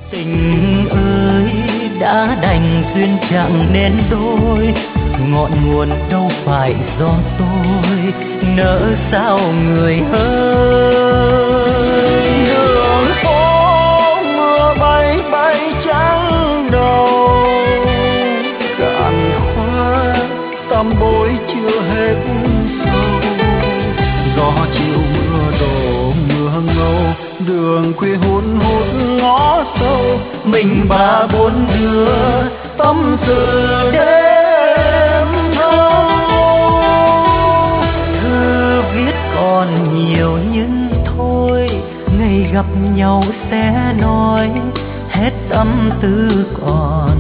Tình ơi đã đành duyên chẳng nên đôi, ngọn nguồn đâu phải do tôi, nỡ sao người ơi. Đường phố mưa bay bay trắng đầu, cạn khóa tâm bối chưa hết sâu. Gió chiều mưa đổ mưa ngâu, đường khuya hun hút ngõ sâu. Mình ba bốn đứa tâm sự đêm thâu. Thư viết còn nhiều nhưng thôi, ngày gặp nhau sẽ nói hết tâm tư còn